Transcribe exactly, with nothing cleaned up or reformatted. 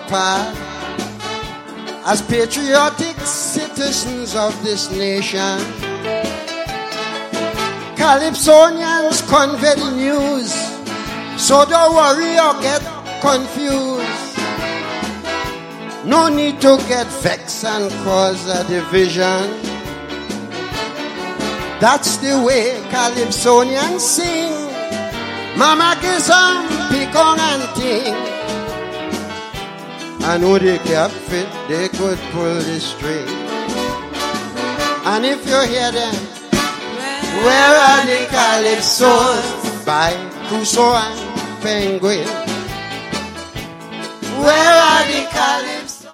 part as patriotic citizens of this nation. Calypsonians convey the news, so don't worry or get confused. No need to get vexed and cause a division. That's the way Calypsonians sing. Mama gives them pecan and ting. I know they kept fit, they could pull the string. And if you hear them, where are the Calypsos? By Crusoe and Penguin. Where are the Calypsos?